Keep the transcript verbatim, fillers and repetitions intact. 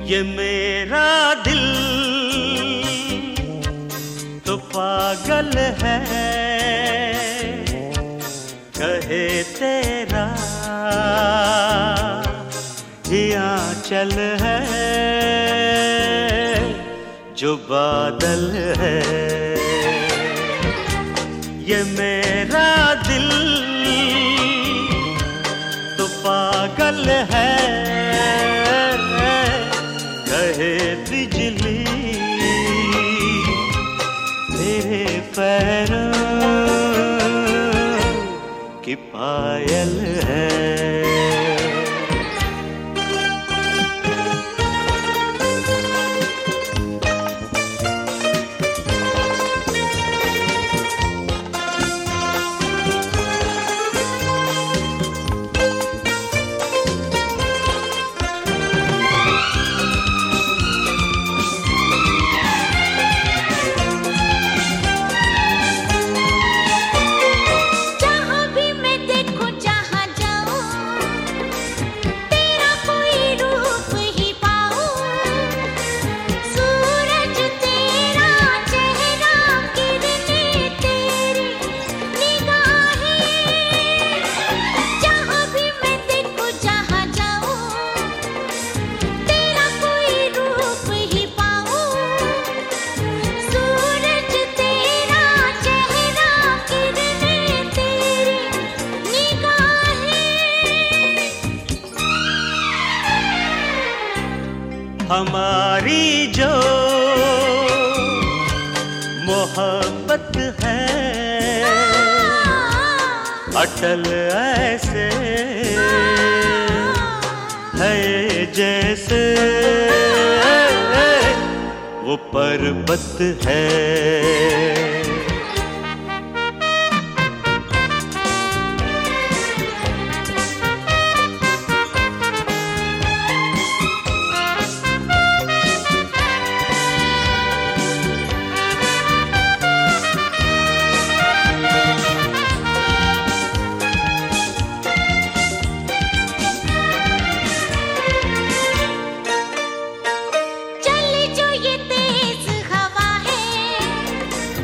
ये मेरा दिल तो पागल है, कहे तेरा ही आंचल है जो बादल है। ये मेरा दिल तो पागल है, कहे बिजली तेरे पैरों की पायल है। हमारी जो मोहब्बत है अटल ऐसे है जैसे वो पर्वत है।